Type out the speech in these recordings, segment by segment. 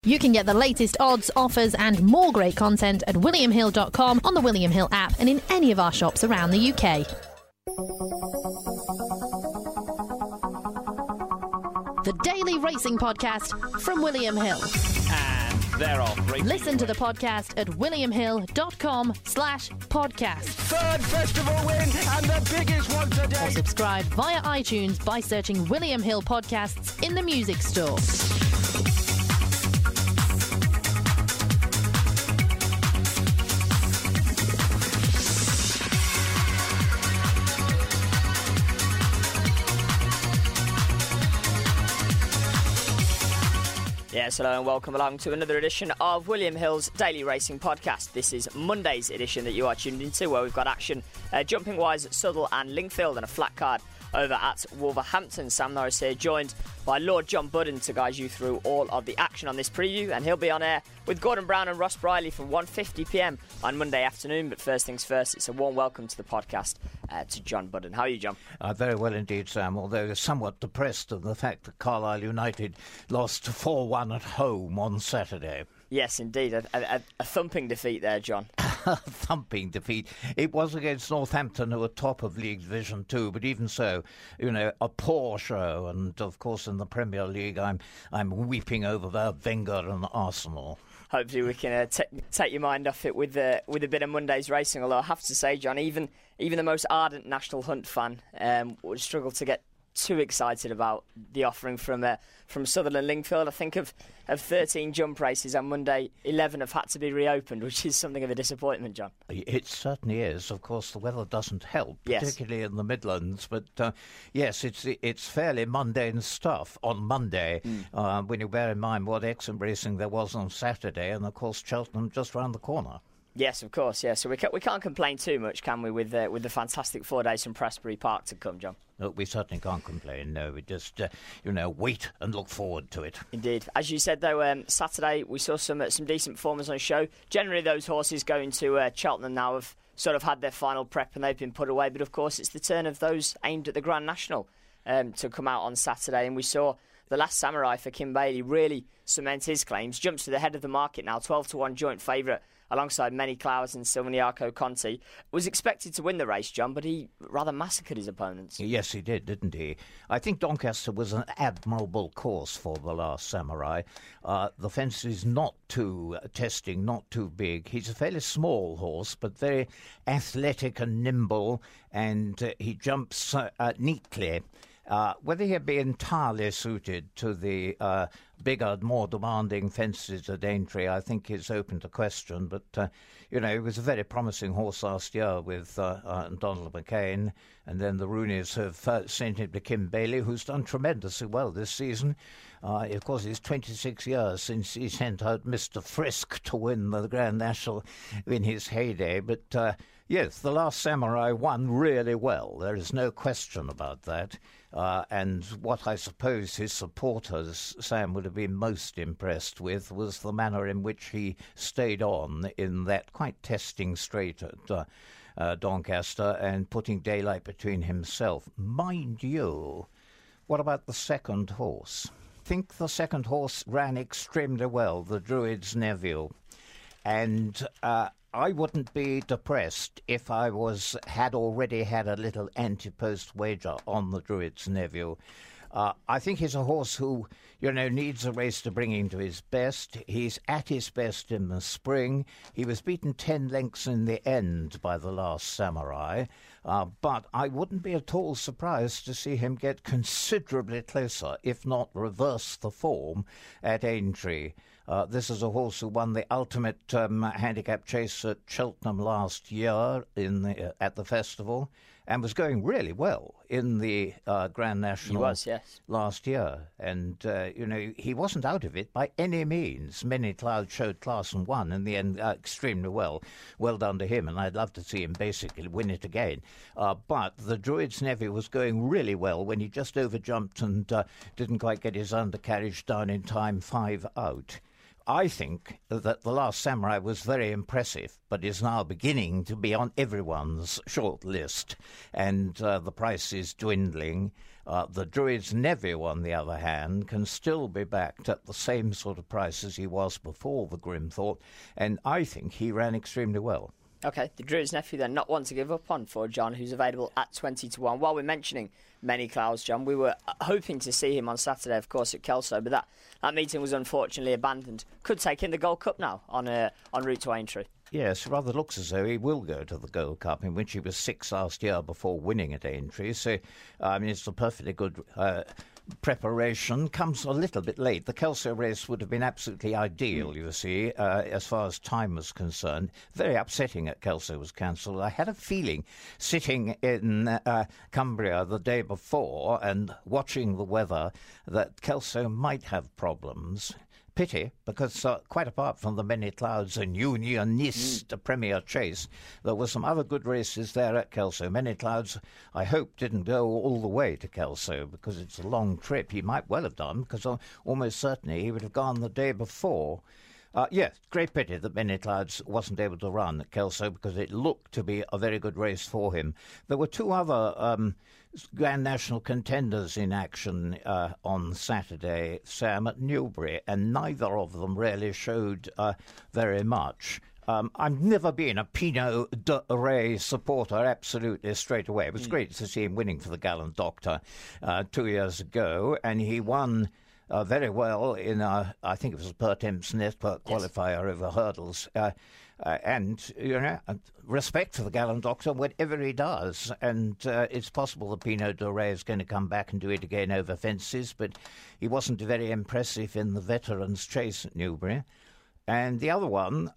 You can get the latest odds, offers and more great content at williamhill.com, on the William Hill app and in any of our shops around the UK. The Daily Racing Podcast from William Hill. And they're off. Listen to the podcast at williamhill.com/podcast. Third festival win and the biggest one today. Or subscribe via iTunes by searching William Hill Podcasts in the music store. Yes, hello and welcome along to another edition of William Hill's Daily Racing Podcast. This is Monday's edition that you are tuned into, where we've got action jumping-wise at Southwell and Lingfield and a flat card over at Wolverhampton. Sam Norris here, joined by Lord John Budden to guide you through all of the action on this preview, and he'll be on air with Gordon Brown and Ross Briley from 1:50pm on Monday afternoon. But first things first, it's a warm welcome to the podcast to John Budden. How are you, John? Very well indeed, Sam, although somewhat depressed at the fact that Carlisle United lost 4-1 at home on Saturday. Yes, indeed. A thumping defeat there, John. A thumping defeat. It was against Northampton, who were top of League Division 2, but even so, a poor show. And, of course, in the Premier League, I'm weeping over Wenger and Arsenal. Hopefully we can take your mind off it with a bit of Monday's racing, although I have to say, John, even the most ardent National Hunt fan would struggle to get too excited about the offering from Sutherland Lingfield. I think of 13 jump races on Monday, 11 have had to be reopened, which is something of a disappointment, John. It certainly is. Of course, the weather doesn't help, particularly in the Midlands. But yes, it's fairly mundane stuff on Monday when you bear in mind what excellent racing there was on Saturday, and of course Cheltenham just round the corner. Yes, of course, yeah. So we can't complain too much, can we, with the fantastic 4 days from Prestbury Park to come, John? No, we certainly can't complain, no. We just, wait and look forward to it. Indeed. As you said, though, Saturday we saw some decent performers on show. Generally, those horses going to Cheltenham now have sort of had their final prep and they've been put away. But, of course, it's the turn of those aimed at the Grand National to come out on Saturday. And we saw the Last Samurai for Kim Bailey really cement his claims. Jumps to the head of the market now, 12-1 joint favourite, alongside Many Clouds and Silvaniaco Conti. Was expected to win the race, John, but he rather massacred his opponents. Yes, he didn't he? I think Doncaster was an admirable course for the Last Samurai. The fence is not too testing, not too big. He's a fairly small horse, but very athletic and nimble, and he jumps neatly. Whether he'd be entirely suited to the bigger, more demanding fences at Aintree, I think is open to question. But, he was a very promising horse last year with Donald McCain. And then the Rooneys have sent him to Kim Bailey, who's done tremendously well this season. Of course, it's 26 years since he sent out Mr. Frisk to win the Grand National in his heyday. But, yes, the Last Samurai won really well. There is no question about that. And what I suppose his supporters, Sam, would have been most impressed with was the manner in which he stayed on in that quite testing straight at Doncaster and putting daylight between himself. Mind you, what about the second horse? I think the second horse ran extremely well, the Druid's Nephew. And I wouldn't be depressed if I had already had a little anti-post wager on the Druid's Nephew. I think he's a horse who, needs a race to bring him to his best. He's at his best in the spring. He was beaten 10 lengths in the end by the Last Samurai. But I wouldn't be at all surprised to see him get considerably closer, if not reverse the form, at Aintree. This is a horse who won the ultimate handicap chase at Cheltenham last year at the festival, and was going really well in the Grand National. He was, yes. Last year. And, he wasn't out of it by any means. Many Clouds showed class and won in the end extremely well. Well done to him, and I'd love to see him basically win it again. But the Druid's Nephew was going really well when he just overjumped and didn't quite get his undercarriage down in time, 5 out. I think that The Last Samurai was very impressive, but is now beginning to be on everyone's short list, and the price is dwindling. The Druids' Nephew, on the other hand, can still be backed at the same sort of price as he was before the Grimthorpe, and I think he ran extremely well. OK, the Druids' Nephew then, not one to give up on for John, who's available at 20-1. While we're mentioning Many Clouds, John, we were hoping to see him on Saturday, of course, at Kelso, but that meeting was unfortunately abandoned. Could take in the Gold Cup now en route to Aintree. Yes, it rather looks as though he will go to the Gold Cup, in which he was 6th last year before winning at Aintree. So, it's a perfectly good preparation. Comes a little bit late. The Kelso race would have been absolutely ideal, you see, as far as time was concerned. Very upsetting that Kelso was cancelled. I had a feeling, sitting in Cumbria the day before and watching the weather, that Kelso might have problems. Pity, because quite apart from the Many Clouds and Unionist Premier Chase, there were some other good races there at Kelso. Many Clouds, I hope, didn't go all the way to Kelso because it's a long trip. He might well have done, because almost certainly he would have gone the day before. Yes, great pity that Many Clouds wasn't able to run at Kelso because it looked to be a very good race for him. There were two other Grand National contenders in action on Saturday, Sam, at Newbury, and neither of them really showed very much. I've never been a Pinot de Ray supporter, absolutely, straight away. It was great to see him winning for the Gallant Doctor 2 years ago, and he won very well in, I think it was a Pertemps Network qualifier over hurdles. And, respect for the Gallant Doctor, whatever he does. And it's possible that Pinot de Ray is going to come back and do it again over fences, but he wasn't very impressive in the Veterans Chase at Newbury. And the other one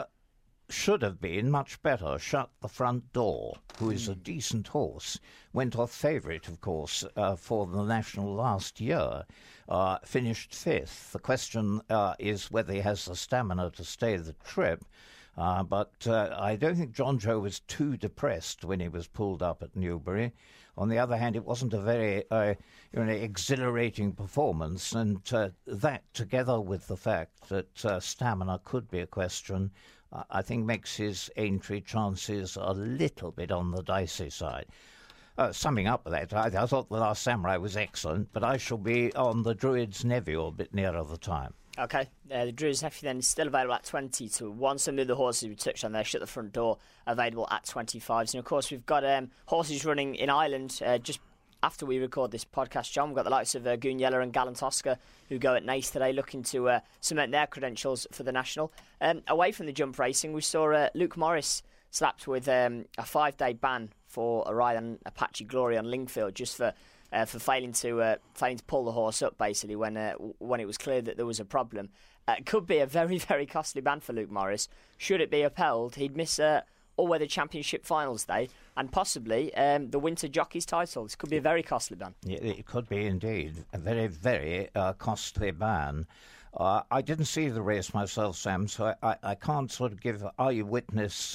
should have been much better, Shut the Front Door, who is a decent horse. Went off favourite, of course, for the National last year. Finished 5th. The question is whether he has the stamina to stay the trip. But I don't think John Joe was too depressed when he was pulled up at Newbury. On the other hand, it wasn't a very exhilarating performance, and that, together with the fact that stamina could be a question, I think makes his Aintree chances a little bit on the dicey side. Summing up that, I thought The Last Samurai was excellent, but I shall be on the Druid's Nephew a bit nearer the time. OK, the Druid's Nephew then is still available at 20-1. Some of the horses we touched on there, Shut the Front Door, available at 25s. And of course, we've got horses running in Ireland just after we record this podcast, John. We've got the likes of Goonyella and Gallant Oscar, who go at Naas today, looking to cement their credentials for the National. Away from the jump racing, we saw Luke Morris slapped with a 5-day ban for a ride on Apache Glory on Lingfield, just for failing to pull the horse up, basically, when it was clear that there was a problem. It could be a very, very costly ban for Luke Morris. Should it be upheld, he'd miss All-Weather Championship Finals Day and possibly the Winter Jockey's title. This could be a very costly ban. Yeah, it could be indeed. A very, very costly ban. I didn't see the race myself, Sam, so I can't sort of give eyewitness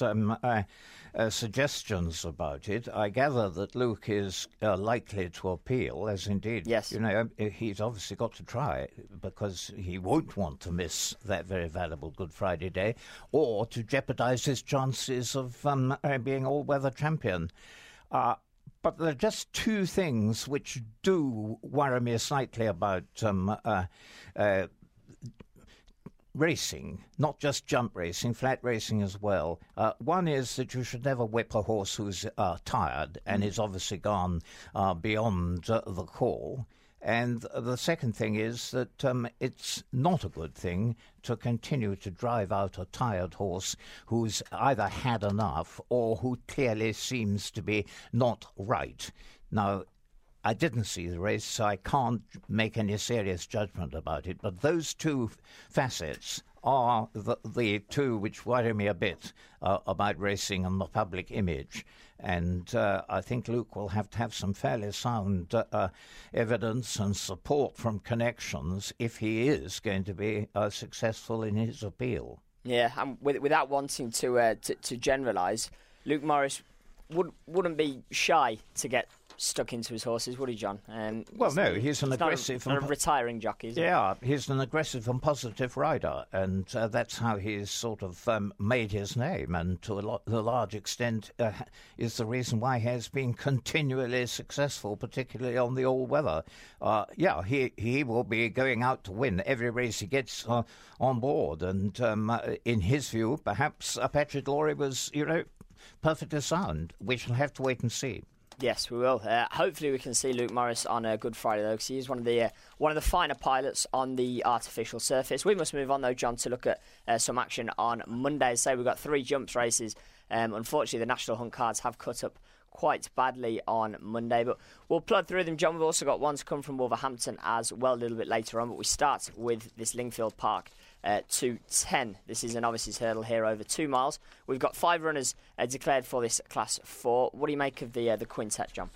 suggestions about it. I gather that Luke is likely to appeal, as indeed, yes. He's obviously got to try, because he won't want to miss that very valuable Good Friday day, or to jeopardise his chances of being all-weather champion. But there are just two things which do worry me slightly about racing, not just jump racing, flat racing as well. One is that you should never whip a horse who's tired and is obviously gone beyond the call. And the second thing is that it's not a good thing to continue to drive out a tired horse who's either had enough or who clearly seems to be not right. Now, I didn't see the race, so I can't make any serious judgment about it. But those two facets are the two which worry me a bit about racing and the public image. And I think Luke will have to have some fairly sound evidence and support from connections if he is going to be successful in his appeal. Yeah, and without wanting to generalise, Luke Morris wouldn't be shy to get stuck into his horses, would he, John? Well, no, he's an aggressive... Not a retiring jockey, is he? Yeah, he's an aggressive and positive rider, and that's how he's sort of made his name, and to a large extent is the reason why he has been continually successful, particularly on the all-weather. He will be going out to win every race he gets on board, and in his view, perhaps Apache Glory was, perfectly sound. We shall have to wait and see. Yes, we will. Hopefully, we can see Luke Morris on Good Friday, though, because he is one of the finer pilots on the artificial surface. We must move on, though, John, to look at some action on Monday. So we've got 3 jumps races. Unfortunately, the National Hunt cards have cut up quite badly on Monday, but we'll plod through them, John. We've also got one to come from Wolverhampton as well a little bit later on, but we start with this Lingfield Park 210. This is a novices hurdle here over 2 miles. We've got 5 runners declared for this Class 4. What do you make of the quintet, John?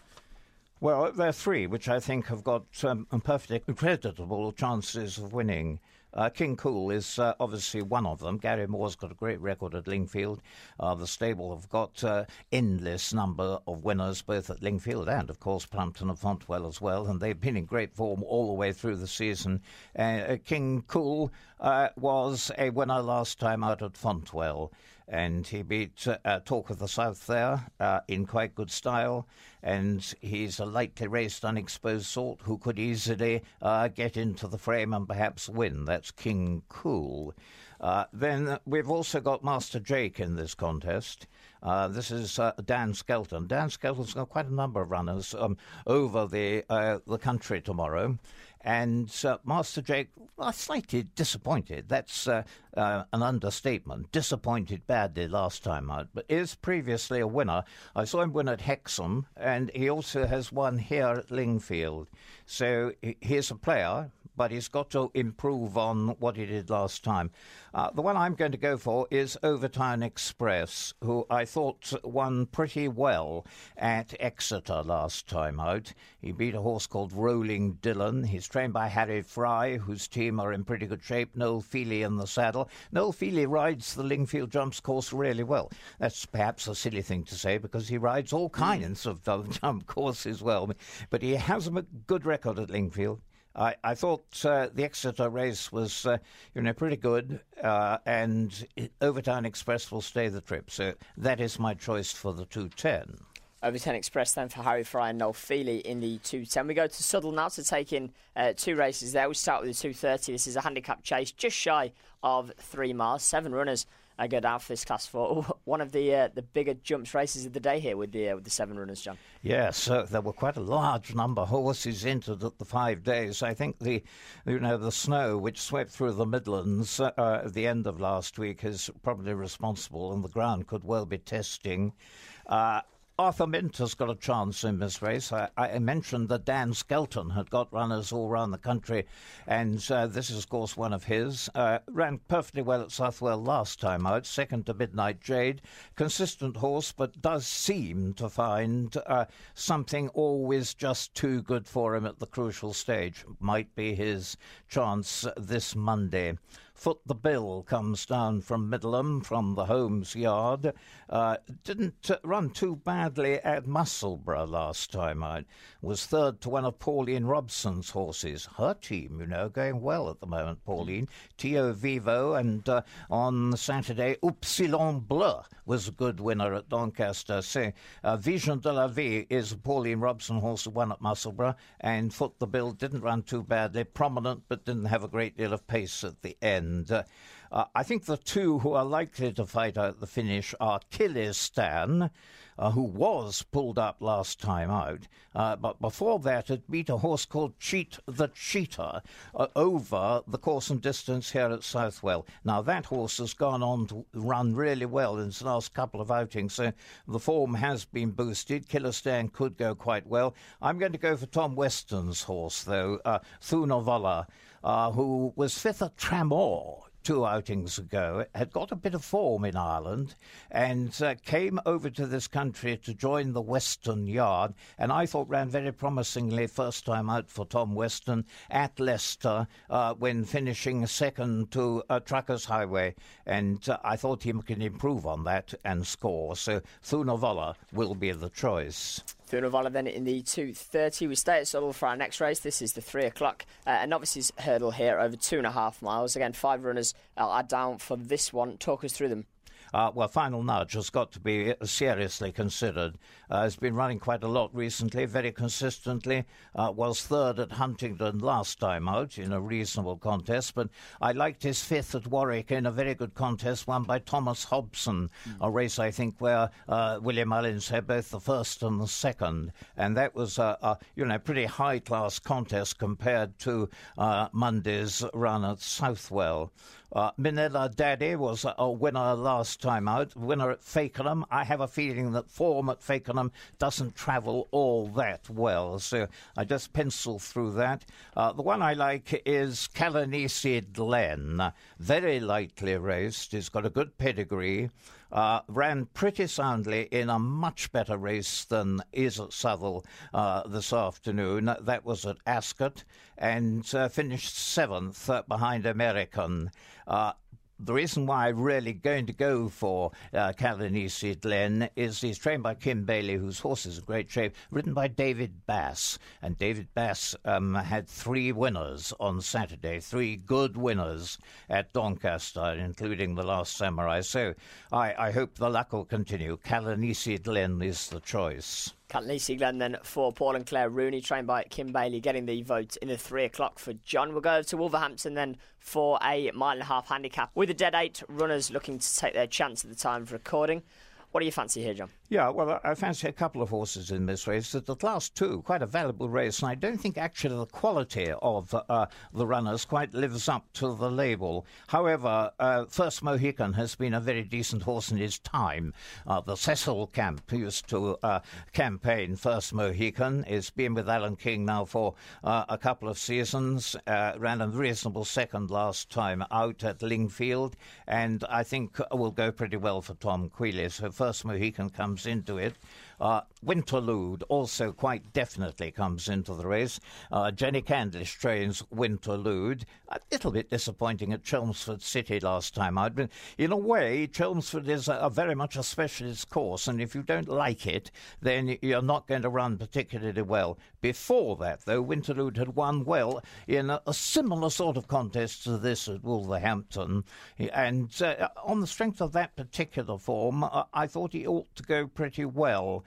Well, there are 3 which I think have got perfectly creditable chances of winning. King Cool is obviously one of them. Gary Moore's got a great record at Lingfield. The stable have got endless number of winners, both at Lingfield and, of course, Plumpton and Fontwell as well, and they've been in great form all the way through the season. King Cool was a winner last time out at Fontwell, and he beat Talk of the South there in quite good style, and he's a lightly raced, unexposed sort who could easily get into the frame and perhaps win. That's King Cool. Then we've also got Master Jake in this contest. This is Dan Skelton. Dan Skelton's got quite a number of runners over the country tomorrow. And Master Jake, slightly disappointed. That's an understatement. Disappointed badly last time out, but is previously a winner. I saw him win at Hexham, and he also has won here at Lingfield. So he's a player, but he's got to improve on what he did last time. The one I'm going to go for is Overtown Express, who I thought won pretty well at Exeter last time out. He beat a horse called Rolling Dillon. He's trained by Harry Fry, whose team are in pretty good shape. Noel Feely in the saddle. Noel Feely rides the Lingfield Jumps course really well. That's perhaps a silly thing to say because he rides all kinds of jump courses well. But he has a good record at Lingfield. I thought the Exeter race was, pretty good, and Overtown Express will stay the trip. So that is my choice for the 210. Overtown Express then for Harry Fry and Noel Feely in the 210. We go to Southwell now to take in 2 races there. We start with the 230. This is a handicap chase just shy of 3 miles. 7 runners go down for this Class 4. One of the bigger jumps races of the day here with the 7 runners, John. Yes, there were quite a large number of horses entered at the 5 days. I think the snow which swept through the Midlands at the end of last week is probably responsible, and the ground could well be testing. Arthur Minter's got a chance in this race. I mentioned that Dan Skelton had got runners all around the country, and this is, of course, one of his. Ran perfectly well at Southwell last time out, second to Midnight Jade. Consistent horse, but does seem to find something always just too good for him at the crucial stage. Might be his chance this Monday. Foot the Bill comes down from Middleham, from the Holmes yard. Didn't run too badly at Musselburgh last time out. Was third to one of Pauline Robson's horses. Her team, going well at the moment, Pauline. Tio Vivo, and on Saturday, Upsilon Bleu was a good winner at Doncaster. So, Vision de la Vie is a Pauline Robson horse who won at Musselburgh, and Foot the Bill didn't run too badly. Prominent, but didn't have a great deal of pace at the end. I think the 2 who are likely to fight out the finish are Killistan, who was pulled up last time out, but before that had beat a horse called Cheat the Cheater over the course and distance here at Southwell. Now that horse has gone on to run really well in its last couple of outings, so the form has been boosted. Killistan could go quite well. I'm going to go for Tom Weston's horse, though, Thunavala, who was 5th at Tramore 2 outings ago, had got a bit of form in Ireland and came over to this country to join the Western Yard, and I thought ran very promisingly first time out for Tom Weston at Leicester when finishing second to Truckers Highway, and I thought he can improve on that and score. So Thunavola will be the choice. Thunavola then in the 2:30. We stay at Southwell for our next race. This is the 3 o'clock. A novices hurdle here over 2.5 miles. Again, 5 runners are down for this one. Talk us through them. Well, Final Nudge has got to be seriously considered. Has been running quite a lot recently, very consistently. Was third at Huntingdon last time out in a reasonable contest, but I liked his 5th at Warwick in a very good contest won by Thomas Hobson, a race I think where William Mullins had both the first and the second, and that was a pretty high-class contest compared to Monday's run at Southwell. Minella Daddy was a winner last time out, winner at Fakenham. I have a feeling that form at Fakenham doesn't travel all that well, so I just pencil through that. The one I like is Calanese Glen. Very lightly raced. He's got a good pedigree. Ran pretty soundly in a much better race than is at Southwell this afternoon. That was at Ascot, and finished 7th behind American. The reason why I'm really going to go for Calanese Glen is he's trained by Kim Bailey, whose horse is in great shape, ridden by David Bass. And David Bass had 3 winners on Saturday, 3 good winners at Doncaster, including the Last Samurai. So I hope the luck will continue. Calanese Glen is the choice. Calanese Glen then for Paul and Claire Rooney, trained by Kim Bailey, getting the vote in the 3 o'clock for John. We'll go over to Wolverhampton then for a 1.5 mile handicap with a dead 8 runners looking to take their chance at the time of recording. What do you fancy here, John? Yeah, well, I fancy a couple of horses in this race. The Class 2, quite a valuable race, and I don't think actually the quality of the runners quite lives up to the label. However, First Mohican has been a very decent horse in his time. The Cecil Camp, who used to campaign First Mohican, has been with Alan King now for a couple of seasons, ran a reasonable second last time out at Lingfield, and I think will go pretty well for Tom Quealy. So First Mohican comes into it. Winterlude also quite definitely comes into the race. Jenny Candish trains Winterlude. A little bit disappointing at Chelmsford City last time out, but in a way, Chelmsford is a very much a specialist course, and if you don't like it, then you're not going to run particularly well. Before that, though, Winterlude had won well in a similar sort of contest to this at Wolverhampton, and on the strength of that particular form, I thought he ought to go pretty well.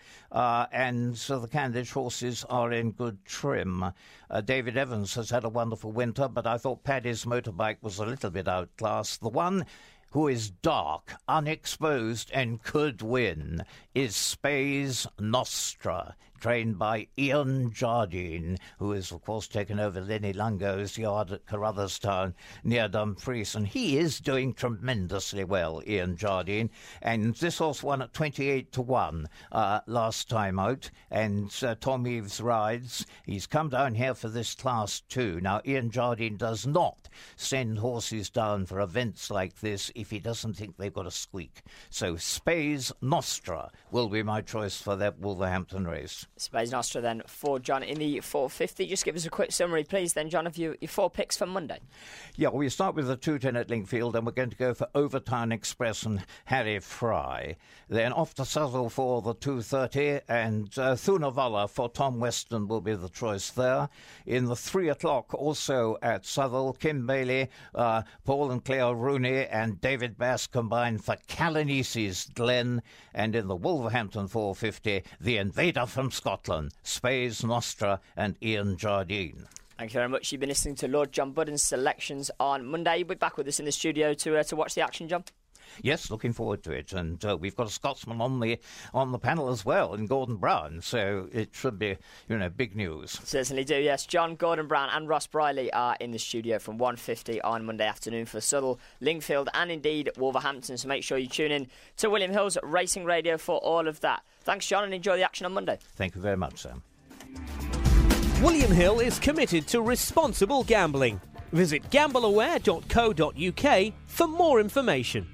And so the Candish horses are in good trim. David Evans has had a wonderful winter, but I thought Paddy's Motorbike was a little bit outclassed. The one who is dark, unexposed, and could win is Space Nostra, trained by Ian Jardine, who has, of course, taken over Lenny Lungo's yard at Carrutherstown near Dumfries, and he is doing tremendously well, Ian Jardine, and this horse won at 28-1 last time out, and Tom Eaves rides. He's come down here for this Class 2. Now, Ian Jardine does not send horses down for events like this if he doesn't think they've got a squeak. So Space Nostra will be my choice for that Wolverhampton race. Space Nostra then for John in the 450. Just give us a quick summary, please, then, John, of your 4 picks for Monday. Yeah, we start with the 2:10 at Lingfield, and we're going to go for Overtown Express and Harry Fry. Then off to Southwell for the 2:30, and Thunavola for Tom Weston will be the choice there. In the 3 o'clock, also at Southwell, Kim Bailey, Paul and Claire Rooney, and David Bass combined for Calanese Glen. And in the Wolverhampton 450, the Invader from Scotland, Space Nostra and Ian Jardine. Thank you very much. You've been listening to Lord John Budden's selections on Monday. You'll be back with us in the studio to watch the action, John. Yes, looking forward to it, and we've got a Scotsman on the panel as well, in Gordon Brown, so it should be, big news. Certainly do, yes. John, Gordon Brown and Ross Briley are in the studio from 1:50 on Monday afternoon for Southwell, Lingfield and indeed Wolverhampton, so make sure you tune in to William Hill's Racing Radio for all of that. Thanks, John, and enjoy the action on Monday. Thank you very much, Sam. William Hill is committed to responsible gambling. Visit gambleaware.co.uk for more information.